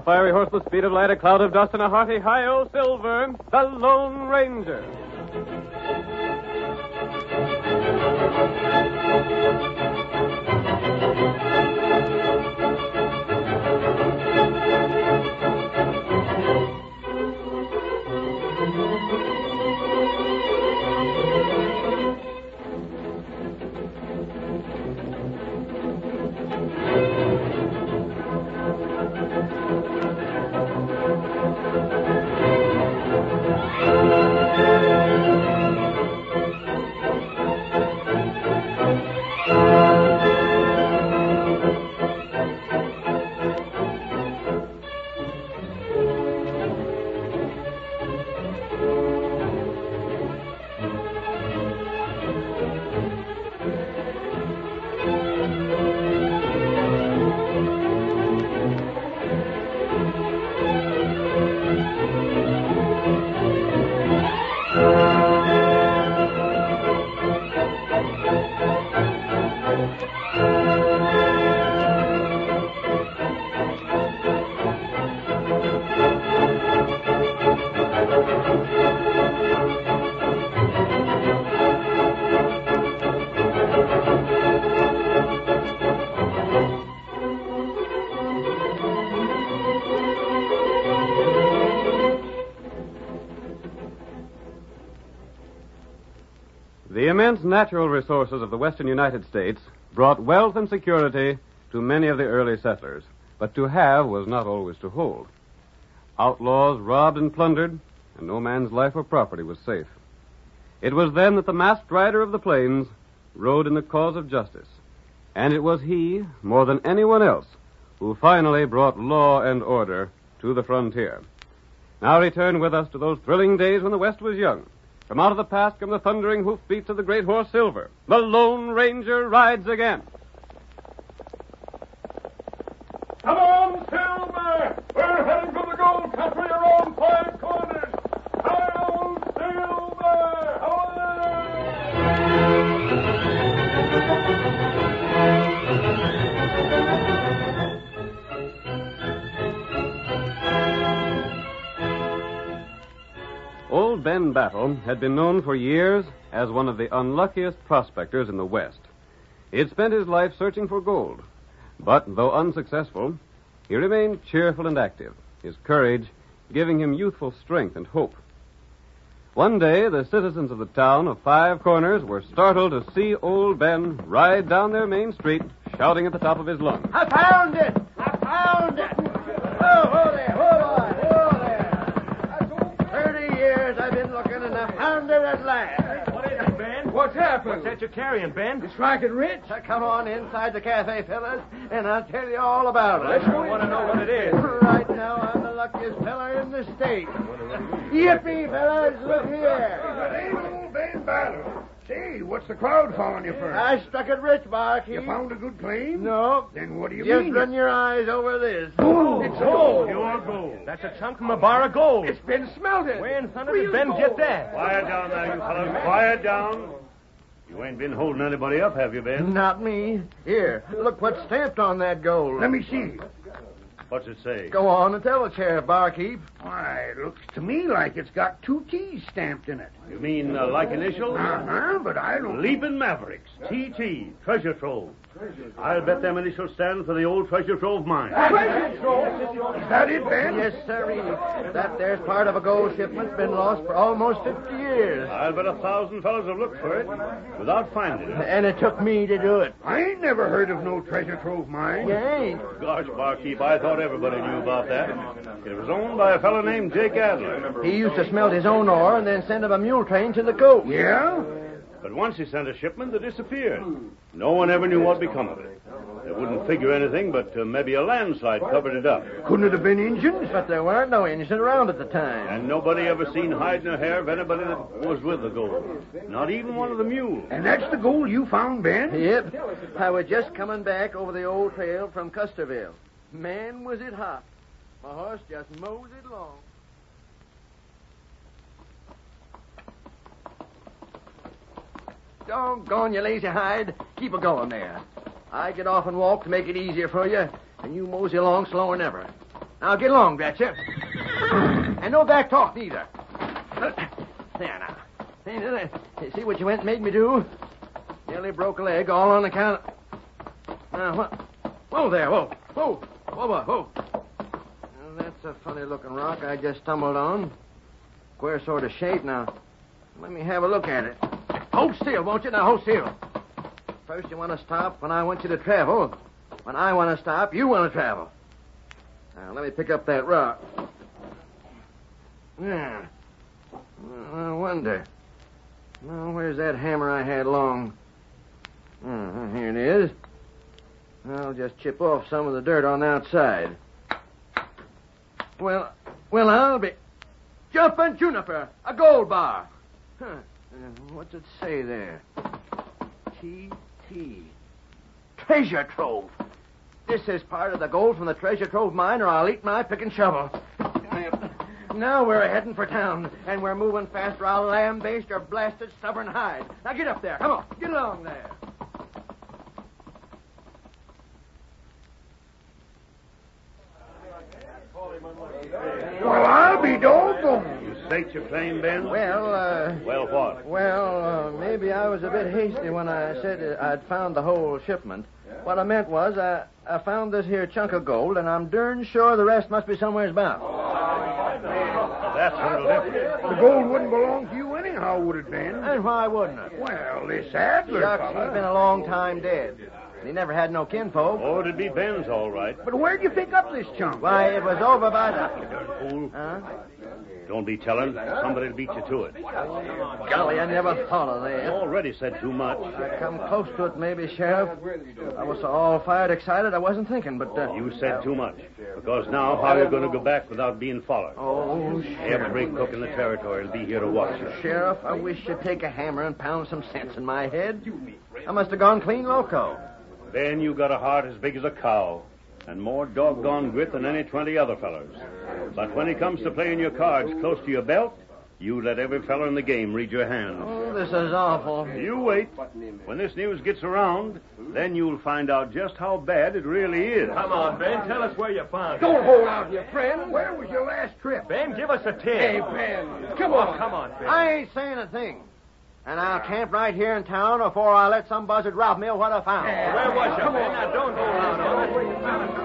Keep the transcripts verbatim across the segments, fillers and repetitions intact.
fiery horse with speed of light, a cloud of dust, and a hearty hi-yo Silver, the Lone Ranger. The immense natural resources of the western United States brought wealth and security to many of the early settlers, but to have was not always to hold. Outlaws robbed and plundered, and no man's life or property was safe. It was then that the masked rider of the plains rode in the cause of justice, and it was he, more than anyone else, who finally brought law and order to the frontier. Now return with us to those thrilling days when the West was young. From out of the past come the thundering hoofbeats of the great horse Silver. The Lone Ranger rides again. Come on, Silver! We're heading for the gold country around five corners. Hi-yo, Silver! Old Ben Battle had been known for years as one of the unluckiest prospectors in the West. He had spent his life searching for gold, but though unsuccessful, he remained cheerful and active, his courage giving him youthful strength and hope. One day, the citizens of the town of Five Corners were startled to see old Ben ride down their main street, shouting at the top of his lungs. I found it! I found it! Oh, hold there, hold on, hold there. Thirty years I've been looking, and I found it at last. What is it, Ben? What's happened? What's that you're carrying, Ben? It's Racket Rich. Now, come on inside the cafe, fellas, and I'll tell you all about it. I want to know what it is. Right now, I'm the luckiest fella in the state. Yippee, fellas, look here. But ain't old Ben Battle. Say, what's the crowd following you for? I struck it rich, Barkeep. You found a good claim? No. Then what do you Just mean? run your eyes over this. Gold. It's gold. Pure gold. That's a chunk from a bar of gold. It's been smelted. Where in thunder did Ben get that? Quiet down there, you fellas. Quiet down. You ain't been holding anybody up, have you, Ben? Not me. Here, look what's stamped on that gold. Let me see. What's it say? Go on and tell the sheriff, Barkeep. Why, it looks to me like it's got two T's stamped in it. You mean uh, like initials? Uh-huh, but I don't... Leaping Mavericks. T T. Treasure Trove. I'll bet them initials stand for the old Treasure Trove mine. Treasure Trove? Is that it, Ben? Yes, sirree. That there's part of a gold shipment's been lost for almost fifty years. I'll bet a thousand fellows have looked for it without finding it. And it took me to do it. I ain't never heard of no Treasure Trove mine. You ain't. Gosh, Barkeep, I thought everybody knew about that. It was owned by a fellow named Jake Adler. He used to smelt his own ore and then send up a mule train to the coast. Yeah? But once he sent a shipment, they disappeared. No one ever knew what become of it. They wouldn't figure anything, but uh, maybe a landslide covered it up. Couldn't it have been Injuns? But there weren't no Indians around at the time. And nobody ever seen hide nor hair of anybody that was with the gold. Not even one of the mules. And that's the gold you found, Ben? Yep. I was just coming back over the old trail from Custerville. Man, was it hot. My horse just moseyed along. Doggone you, lazy hide. Keep it going there. I get off and walk to make it easier for you, and you mosey along slower than ever. Now get along, drat you. And no back talk neither. There now. See what you went and made me do? Nearly broke a leg, all on account of... Now, what? Whoa there, whoa. Whoa. Whoa, whoa, whoa. Well, that's a funny-looking rock I just stumbled on. Queer sort of shape. Now, let me have a look at it. Hold still, won't you? Now, hold still. First, you want to stop when I want you to travel. When I want to stop, you want to travel. Now, let me pick up that rock. Yeah. I wonder. Now, where's that hammer I had long? Uh, here it is. I'll just chip off some of the dirt on the outside. Well, well, I'll be... Jumping juniper, a gold bar. Huh. Uh, what's it say there? T T. Treasure trove. This is part of the gold from the treasure trove mine, or I'll eat my pick and shovel. Now we're heading for town, and we're moving fast, or I'll lambaste your blasted stubborn hide. Now get up there. Come on. Get along there. Well, I'll be doggone. You staked your claim, Ben? Well, uh... Well, what? Well, uh, maybe I was a bit hasty when I said I'd found the whole shipment. What I meant was I, I found this here chunk of gold, and I'm darn sure the rest must be somewheres about. That's a little different. The gold wouldn't belong to you anyhow, would it, Ben? And why wouldn't it? Well, this Adler Shucks, fella... he's been a long time dead. He never had no kinfolk. Oh, it'd be Ben's, all right. But where'd you pick up this chunk? Why, it was over by the... Darn fool. Huh? Don't be telling. Somebody'll beat you to it. Golly, I never thought of You that. already said too much. I come close to it, maybe, Sheriff. I was so all fired excited I wasn't thinking, but... Uh... You said too much. Because now, how are you going to go back without being followed? Oh, Every cook in the territory will be here to watch you. Sheriff, I wish you'd take a hammer and pound some sense in my head. I must have gone clean loco. Ben, you got a heart as big as a cow, and more doggone grit than any twenty other fellers. But when it comes to playing your cards close to your belt, you let every feller in the game read your hand. Oh, this is awful. You wait. When this news gets around, then you'll find out just how bad it really is. Come on, Ben. Tell us where you found it. Don't hold out, you friend. Where was your last trip? Ben, give us a tip. Hey, Ben. Come on. Come on, Ben. I ain't saying a thing. And I'll camp right here in town before I let some buzzard rob me of what I found. Where was you, Ben? Now, don't hold out on it.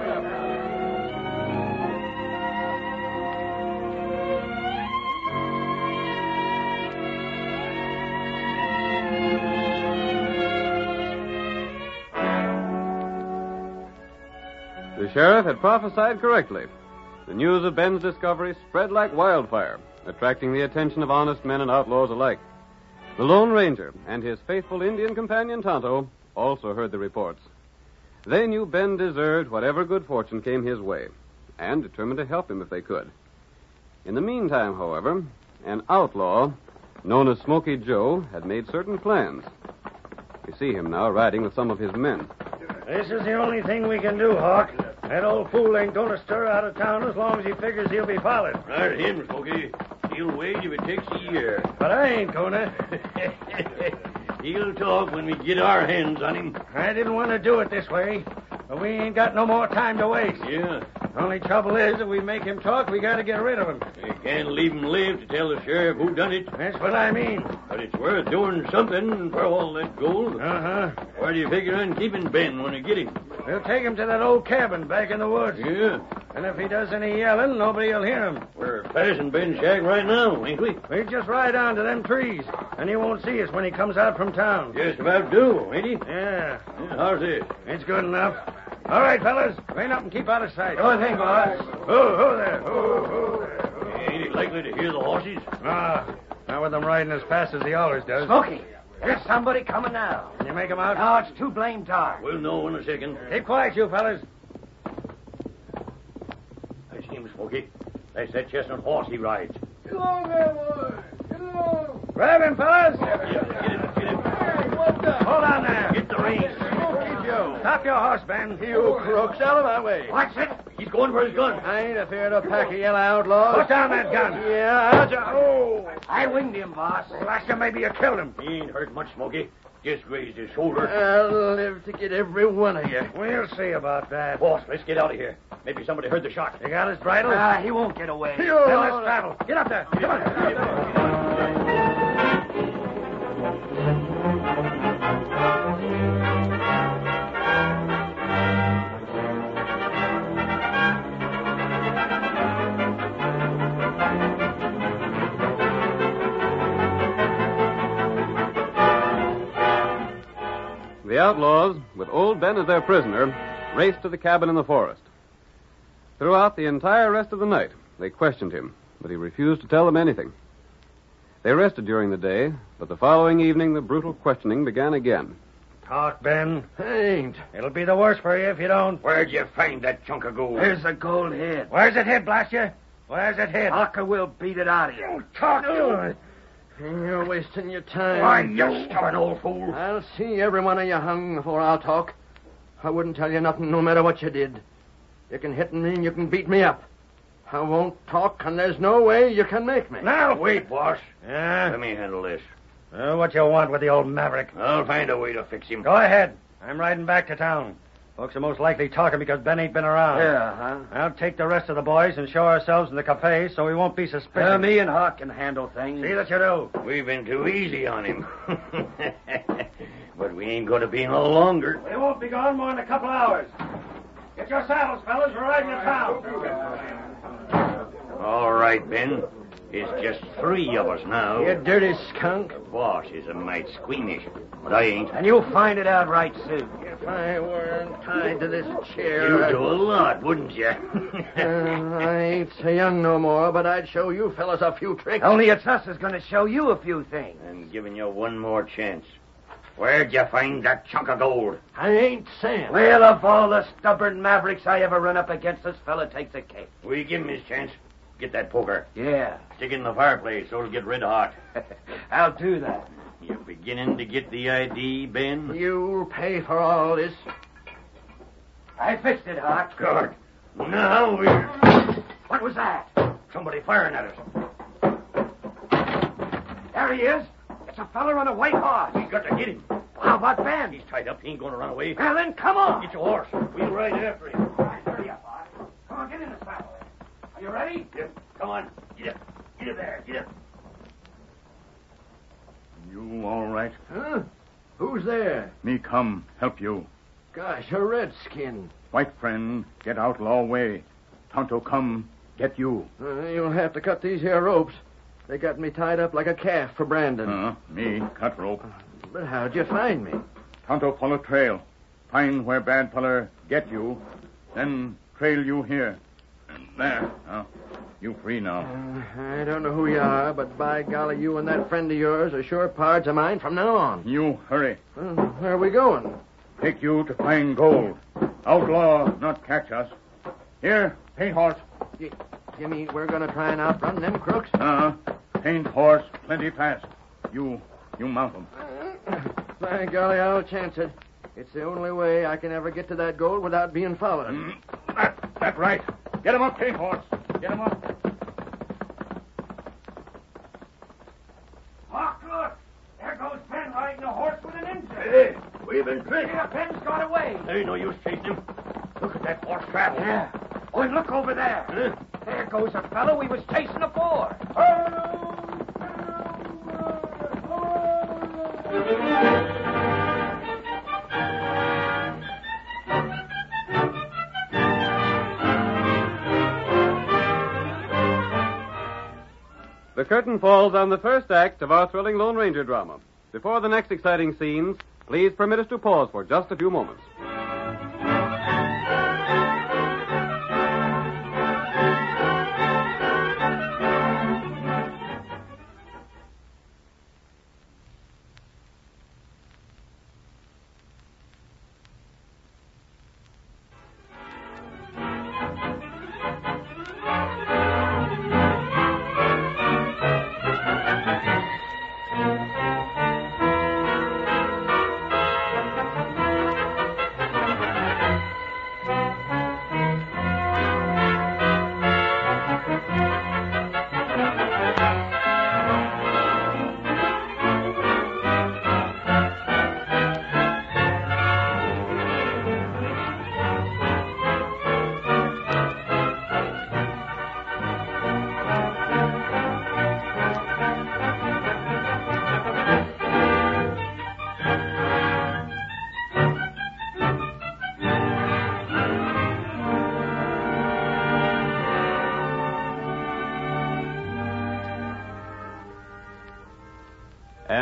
The sheriff had prophesied correctly. The news of Ben's discovery spread like wildfire, attracting the attention of honest men and outlaws alike. The Lone Ranger and his faithful Indian companion Tonto also heard the reports. They knew Ben deserved whatever good fortune came his way, and determined to help him if they could. In the meantime, however, an outlaw known as Smoky Joe had made certain plans. You see him now riding with some of his men. This is the only thing we can do, Hawk. That old fool ain't going to stir out of town as long as he figures he'll be followed. Right, him, Smoky. He'll wait if it takes a year. But I ain't going to. He'll talk when we get our hands on him. I didn't want to do it this way, but we ain't got no more time to waste. Yeah. Only trouble is, if we make him talk, we got to get rid of him. You can't leave him live to tell the sheriff who done it. That's what I mean. But it's worth doing something for all that gold. Uh-huh. Where do you figure on keeping Ben when you get him? We'll take him to that old cabin back in the woods. Yeah. And if he does any yelling, nobody'll hear him. We're passing Ben's shack right now, ain't we? We just ride on to them trees, and he won't see us when he comes out from town. Just about do, ain't he? Yeah. Yeah, how's this? It's good enough. All right, fellas. Rein up and keep out of sight. Sure thing, boss. Ho, ho there. Ho, ho there. Ain't he likely to hear the horses? Ah, not with them riding as fast as he always does. Smoky, there's somebody coming now. Can you make him out? No, it's too blamed dark. We'll know in a second. Keep quiet, you fellas. I see him, Smoky. That's that chestnut horse he rides. Get along there, boy. Get along. Grab him, fellas. Yeah, get him, get him. Hey, what the? Hold on there. Get the reins. Smoky Joe. Stop your horse, Ben. You crooks, out of my way. Watch it. He's going for his gun. I ain't afraid of a pack of yellow outlaws. Put down that gun. Yeah, I'll just... Oh, I winged him, boss. last time maybe you killed him. He ain't hurt much, Smoky. Just grazed his shoulder. I'll live to get every one of you. We'll see about that. Boss, let's get out of here. Maybe somebody heard the shot. You got his bridle? Ah, he won't get away. Then let's travel. Get up there. Come on. The outlaws, with old Ben as their prisoner, raced to the cabin in the forest. Throughout the entire rest of the night, they questioned him, but he refused to tell them anything. They rested during the day, but the following evening the brutal questioning began again. Talk, Ben. Ain't. It'll be the worse for you if you don't. Where'd you find that chunk of gold? There's a gold head. Where's it hid, blast you? Where's it hid? Parker will beat it out of you. Talk, Oh, you're wasting your time. Why, you stubborn old fool. I'll see every one of you hung before I'll talk. I wouldn't tell you nothing no matter what you did. You can hit me and you can beat me up. I won't talk, and there's no way you can make me. Now, Wait, boss. Yeah? Let me handle this. Uh, what you want with the old maverick? I'll find a way to fix him. Go ahead. I'm riding back to town. Folks are most likely talking because Ben ain't been around. Yeah, huh? I'll take the rest of the boys and show ourselves in the cafe so we won't be suspicious. Uh, me and Hawk can handle things. See that you do. We've been too easy on him. But we ain't going to be no longer. We won't be gone more than a couple hours. Get your saddles, fellas. We're riding to town. All right, Ben. It's just three of us now. You dirty skunk. The boss is a mite squeamish, but I ain't. And you'll find it out right soon. If I weren't tied to this chair... You'd I'd- do a lot, wouldn't you? Uh, I ain't so young no more, but I'd show you fellas a few tricks. Only it's us that's going to show you a few things. I'm giving you one more chance. Where'd you find that chunk of gold? I ain't saying. Well, of all the stubborn mavericks I ever run up against, this fella takes a cake. Will you give him his chance? Get that poker. Yeah, Stick it in the fireplace so it'll get red hot. I'll do that. You're beginning to get the idea, Ben? You'll pay for all this. I fixed it, Hawk. Good. Now we're... What was that? Somebody firing at us. There he is. It's a fella on a white horse. We got to get him. How about Ben? He's tied up. He ain't going to run away. Well, then come on. Get your horse. We'll ride after him. All right, hurry up, Hawk. Come on, get in the saddle. Are you ready? Yep. Come on. Get up. Get up there. Get up. You all right? Huh? Who's there? Me come help you. Gosh, a redskin. White friend, get outlaw way. Tonto come, get you. Uh, you'll have to cut these here ropes. They got me tied up like a calf for Brandon. Uh, me, cut rope. But how'd you find me? Tonto follow trail. Find where bad feller get you. Then trail you here. And there. Now, you free now. Uh, I don't know who you are, but by golly, you and that friend of yours are sure pards of mine from now on. You hurry. Uh, where are we going? Take you to find gold. Outlaw not catch us. Here, paint horse. You, you mean we're going to try and outrun them crooks? Uh, paint horse plenty fast. You, you mount 'em. Uh, by golly, I'll chance it. It's the only way I can ever get to that gold without being followed. Mm, that, that right. Get him up, paint horse. Get him up. Hawk, look. There goes Ben riding a horse with an engine. Hey, we've been tricked. Yeah, Ben's got away. There ain't no use chasing him. Look at that horse travel. Yeah. Oh, and look over there. Huh? There goes a fellow we was chasing afore. The curtain falls on the first act of our thrilling Lone Ranger drama. Before the next exciting scenes, please permit us to pause for just a few moments.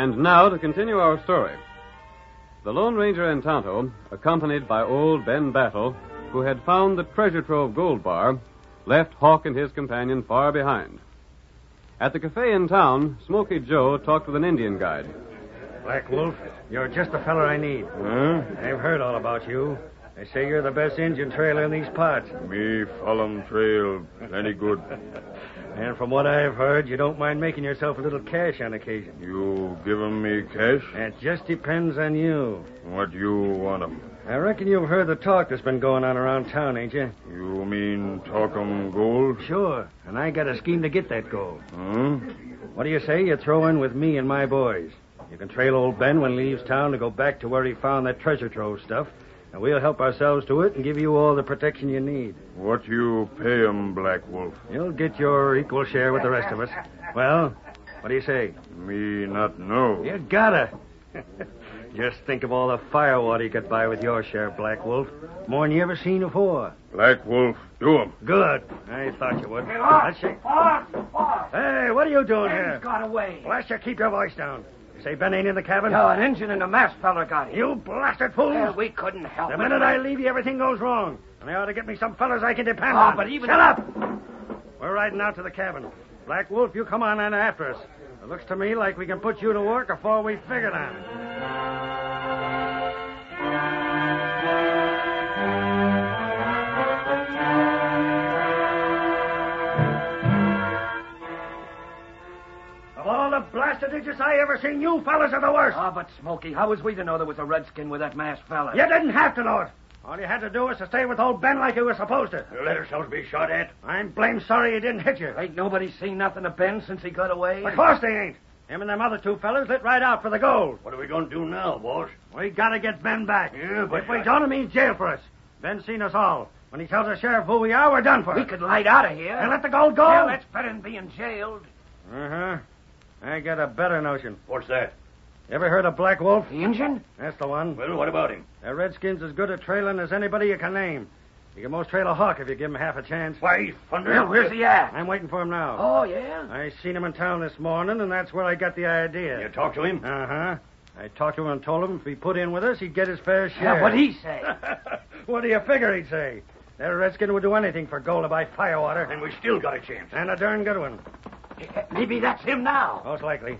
And now to continue our story. The Lone Ranger and Tonto, accompanied by old Ben Battle, who had found the treasure trove gold bar, left Hawk and his companion far behind. At the cafe in town, Smoky Joe talked with an Indian guide. Black Wolf, you're just the feller I need. Huh? I've heard all about you. They say you're the best Indian trailer in these parts. Me follow trail plenty good. And from what I've heard, you don't mind making yourself a little cash on occasion. You give 'em me cash? It just depends on you. What you want 'em? I reckon you've heard the talk that's been going on around town, ain't you? You mean talk 'em gold? Sure. And I got a scheme to get that gold. Huh? What do you say you throw in with me and my boys? You can trail old Ben when he leaves town to go back to where he found that treasure trove stuff, and we'll help ourselves to it and give you all the protection you need. What you pay 'em, Black Wolf? You'll get your equal share with the rest of us. Well, what do you say? Me not know. You gotta. Just think of all the firewater you could buy with your share, Black Wolf. More than you ever seen before. Black Wolf, do 'em. Good. I thought you would. Hey, Hawk! Let's shake. Hawk! Hawk! Hey, what are you doing Ben's here? got away. Blast you, keep your voice down. You say Ben ain't in the cabin? No, an engine and a masked fella got him. You blasted fools! Well, we couldn't help The it. minute I leave you, everything goes wrong. And they ought to get me some fellas I can depend Oh, on. but even- Shut up! We're riding out to the cabin. Black Wolf, you come on in after us. It looks to me like we can put you to work before we figured on it. Of all the blasted idiots I ever seen, you fellas are the worst. Ah, but Smokey, how was we to know there was a redskin with that masked fella? You didn't have to know it. All you had to do was to stay with old Ben like you were supposed to. You let ourselves be shot at. I'm blamed sorry he didn't hit you. Ain't nobody seen nothing of Ben since he got away? Of course they ain't. Him and them other two fellas lit right out for the gold. What are we going to do now, boss? We gotta get Ben back. Yeah, but if we I- don't, it means jail for us. Ben's seen us all. When he tells the sheriff who we are, we're done for. We could light out of here. And let the gold go? Yeah, that's better than being jailed. Uh-huh. I got a better notion. What's that? Ever heard of Black Wolf? The engine? That's the one. Well, what about him? That Redskin's as good at trailing as anybody you can name. You can most trail a hawk if you give him half a chance. Why, thunder. Well, where's he at? I'm waiting for him now. Oh, yeah? I seen him in town this morning, and that's where I got the idea. You talk to him? Uh-huh. I talked to him and told him if he put in with us, he'd get his fair share. Yeah, what'd he say? What do you figure he'd say? That Redskin would do anything for gold to buy firewater. And we still got a chance. And a darn good one. Maybe that's him now. Most likely.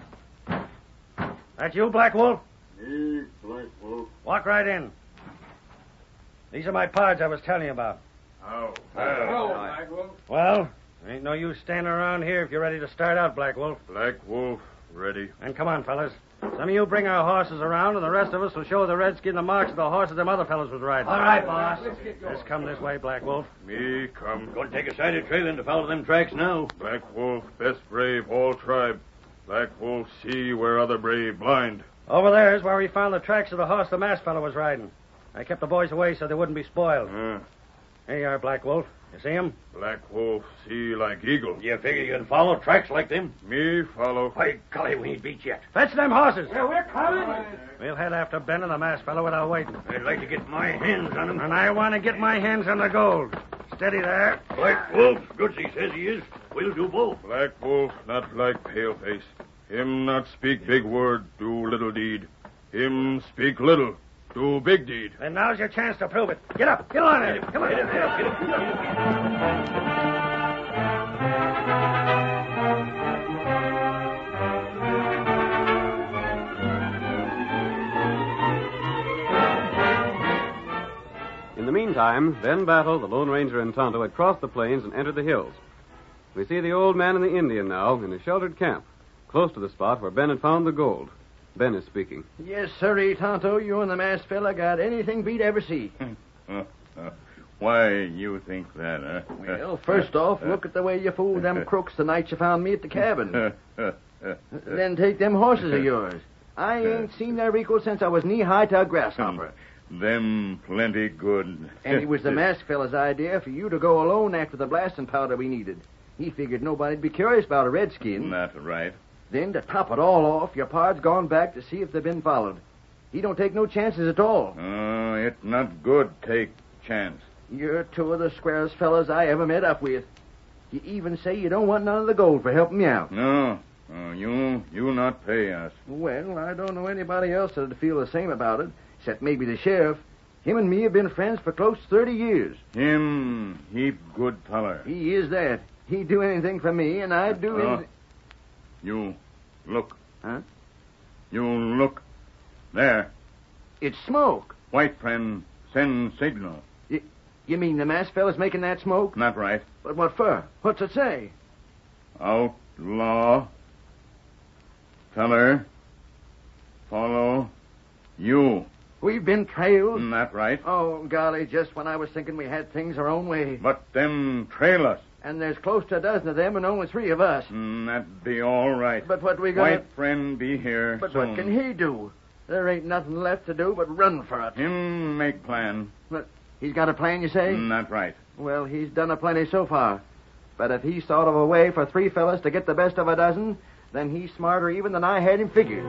That you, Black Wolf? Me, Black Wolf. Walk right in. These are my pards I was telling you about. How? Black Wolf. Well, ain't no use standing around here if you're ready to start out, Black Wolf. Black Wolf, ready. And come on, fellas. Some of you bring our horses around, and the rest of us will show the Redskin the marks of the horses them other fellas was riding. All right, boss. Just come this way, Black Wolf. Me come. Going to take a sided trailing to follow them tracks now. Black Wolf, best brave all tribe. Black Wolf see where other brave blind. Over there is where we found the tracks of the horse the masked fellow was riding. I kept the boys away so they wouldn't be spoiled. Uh, Here you are, Black Wolf. You see him? Black Wolf see like eagle. You figure you can follow tracks like them? Me follow. By golly, we ain't beat yet. Fetch them horses. Yeah, we're coming. We'll head after Ben and the masked fellow without waiting. I'd like to get my hands on him. And I want to get my hands on the gold. Steady there. Black Wolf, good as he says he is. We'll do both. Black Wolf not like paleface. Him not speak big word, do little deed. Him speak little, do big deed. And now's your chance to prove it. Get up. Get on there. Come on. Get him, get him, get him. In the meantime, Ben Battle, the Lone Ranger, and Tonto had crossed the plains and entered the hills. We see the old man and the Indian now in a sheltered camp, close to the spot where Ben had found the gold. Ben is speaking. Yes, sirree, Tonto. You and the masked fella got anything beat ever see. Why you think that, huh? Well, first off, look at the way you fooled them crooks the night you found me at the cabin. Then take them horses of yours. I ain't seen their equal since I was knee-high to a grasshopper. Them plenty good. And it was the masked fella's idea for you to go alone after the blasting powder we needed. He figured nobody'd be curious about a redskin. Not right. Then, to top it all off, your pard's gone back to see if they've been followed. He don't take no chances at all. Oh, it not good take chance. You're two of the squarest fellas I ever met up with. You even say you don't want none of the gold for helping me out. No, Uh, you you not pay us. Well, I don't know anybody else that'd feel the same about it, except maybe the sheriff. Him and me have been friends for close to thirty years. Him heap good feller. He is that. He'd do anything for me, and I'd do Uh, anything... You look. Huh? You look. There. It's smoke. White friend send signal. You mean the masked fella's making that smoke? Not right. But what for? What's it say? Outlaw. Feller. Follow. You. We've been trailed? Not right. Oh, golly, just when I was thinking we had things our own way. But them trail us. And there's close to a dozen of them and only three of us. Mm, that be all right. But what we gonna... White friend be here But soon. what can he do? There ain't nothing left to do but run for it. Him make plan. But he's got a plan, you say? Mm, Not right. Well, he's done a plenty so far. But if he's thought of a way for three fellas to get the best of a dozen, then he's smarter even than I had him figured.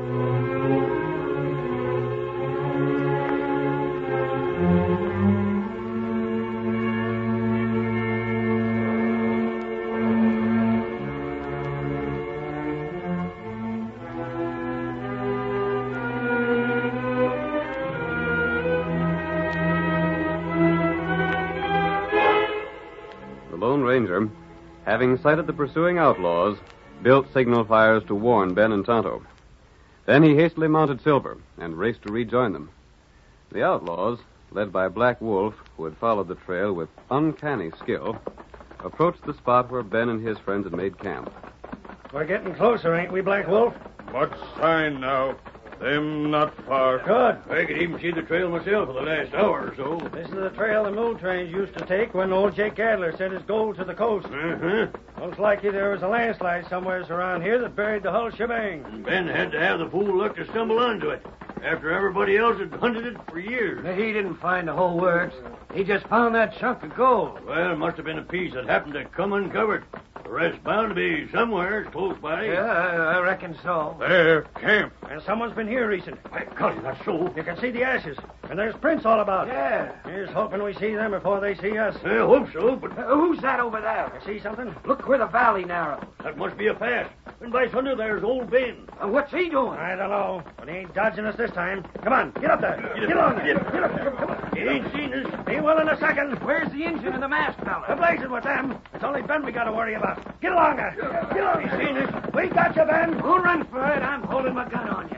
Ranger, having sighted the pursuing outlaws, built signal fires to warn Ben and Tonto. Then he hastily mounted Silver and raced to rejoin them. The outlaws, led by Black Wolf, who had followed the trail with uncanny skill, approached the spot where Ben and his friends had made camp. We're getting closer, ain't we, Black Wolf? What sign now? Them not far. Good. I could even see the trail myself for the last hour or so. This is the trail the mule trains used to take when old Jake Adler sent his gold to the coast. Uh-huh. Most likely there was a landslide somewhere around here that buried the whole shebang. And Ben had to have the fool luck to stumble onto it, after everybody else had hunted it for years. He didn't find the whole works. He just found that chunk of gold. Well, it must have been a piece that happened to come uncovered. The rest's bound to be somewhere close by. Yeah, I, I reckon so. There, camp. And someone's been here recent. By golly, that's so. You can see the ashes, and there's prints all about. Yeah. Here's hoping we see them before they see us. I hope so, but Uh, who's that over there? You see something? Look where the valley narrows. that must be a pass. And by thunder, there's old Ben. Uh, what's he doing? I don't know, but he ain't dodging us this time. Come on, get up there. Get, on there. Get, get up there. Come on. He ain't seen us. He will in a second. Where's the engine and the masked We're fella? blazing with them. It's only Ben we got to worry about. Get along there. Get along. He's seen us. We got you, Ben. Who'll run for it? I'm holding my gun on you.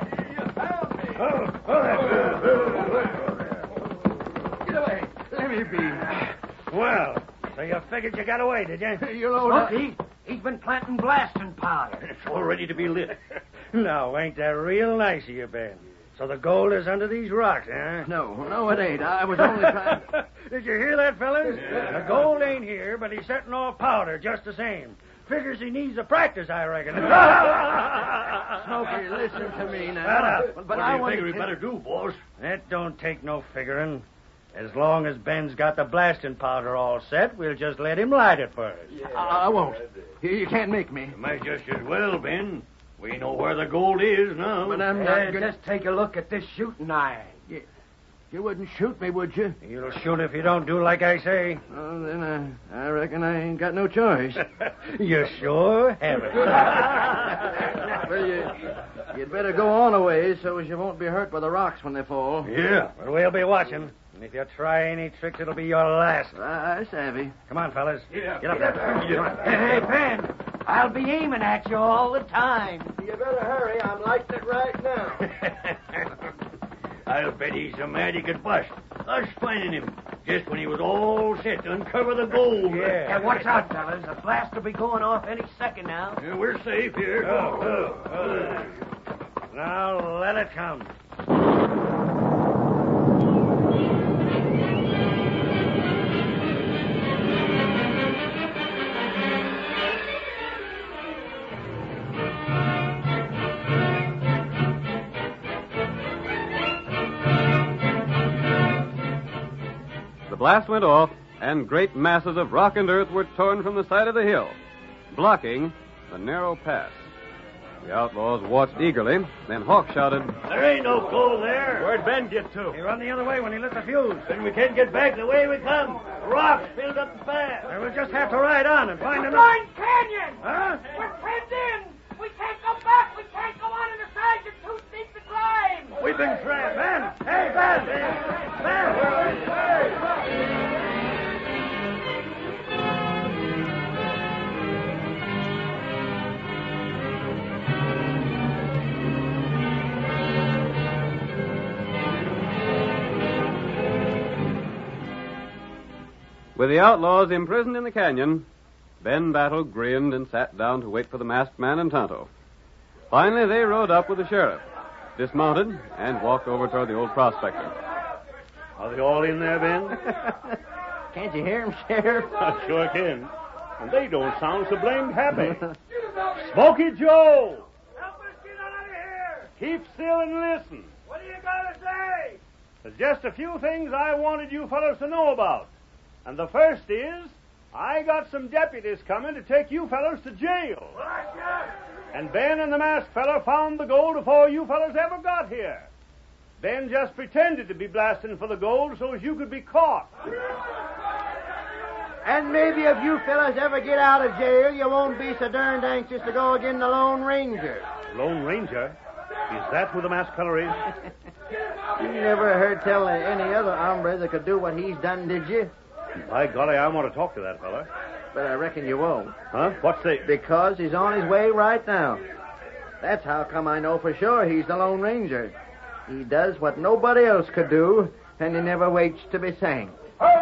Oh, oh there. Get away. Let me be. Well, so you figured you got away, did you? You know, Look, he, he's been planting blasting powder. It's all ready to be lit. No, ain't that real nice of you, Ben? So the gold is under these rocks, huh? No, no, it ain't. I was only trying... Did you hear that, fellas? The gold ain't here, but he's setting off powder just the same. Figures he needs the practice, I reckon. Smokey, listen to me Shut now. up. But, What I do you want figure we to... better do, boss? That don't take no figuring. As long as Ben's got the blasting powder all set, we'll just let him light it for us. I, I won't. You, you can't make me. You might just as well, Ben. We know where the gold is now. But I'm not Uh, gonna... just take a look at this shooting iron. You wouldn't shoot me, would you? You'll shoot if you don't do like I say. Oh, then I, I reckon I ain't got no choice. You sure haven't. Well, you, you'd better go on a ways so as you won't be hurt by the rocks when they fall. Yeah, but we'll be watching. And if you try any tricks, it'll be your last. I, I savvy. Come on, fellas. Get up there. Get up. Hey, Ben, I'll be aiming at you all the time. You better hurry. I'm lighting it right now. I'll bet he's so mad he could bust. Us finding him just when he was all set to uncover the gold. Yeah. Hey, watch out, fellas. The blast will be going off any second now. Yeah, we're safe here. Oh, oh, oh. Now let it come. The blast went off, and great masses of rock and earth were torn from the side of the hill, blocking the narrow pass. The outlaws watched eagerly. Then Hawk shouted, There ain't no gold there. Where'd Ben get to? He run the other way when he lit the fuse. Then we can't get back the way we come. The rocks filled up the path. We'll just have to ride on and find another... Blind Canyon! Huh? We're penned in! We can't go Everything's right. Ben! Hey, Ben! Ben! With the outlaws imprisoned in the canyon, Ben Battle grinned and sat down to wait for the masked man and Tonto. Finally, they rode up with the sheriff, dismounted, and walked over toward the old prospector. Are they all in there, Ben? Can't you hear him, Sheriff? I sure can. And they don't sound so blamed happy. Smoky Joe! Help us get out of here! Keep still and listen. What do you got to say? There's just a few things I wanted you fellows to know about. And the first is, I got some deputies coming to take you fellows to jail. And Ben and the masked fellow found the gold before you fellows ever got here. Ben just pretended to be blasting for the gold so as you could be caught. And maybe if you fellas ever get out of jail, you won't be so darned anxious to go again the Lone Ranger. Lone Ranger? Is that who the masked fellow is? You never heard tell of any other hombre that could do what he's done, did you? By golly, I want to talk to that fella. But I reckon you won't. Huh? What's the... Because he's on his way right now. That's how come I know for sure he's the Lone Ranger. He does what nobody else could do, and he never waits to be thanked.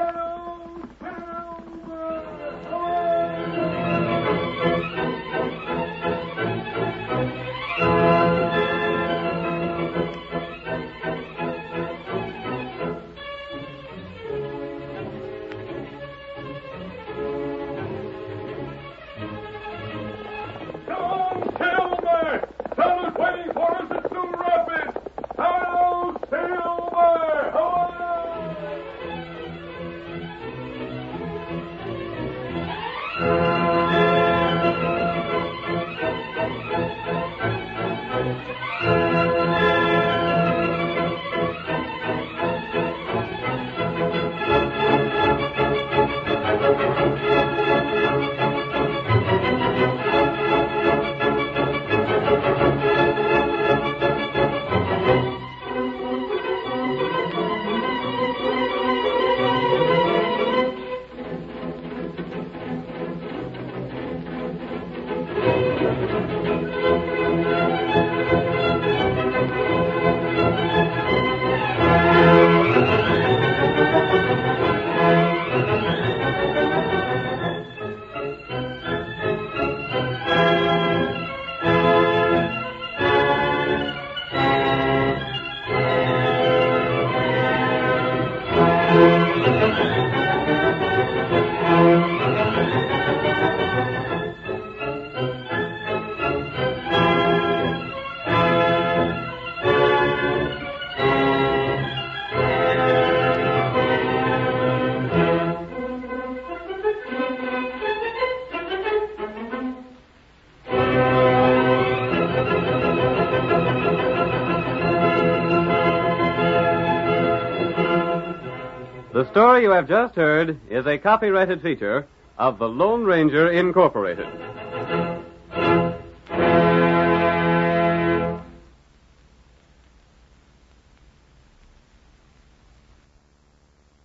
The story you have just heard is a copyrighted feature of the Lone Ranger Incorporated.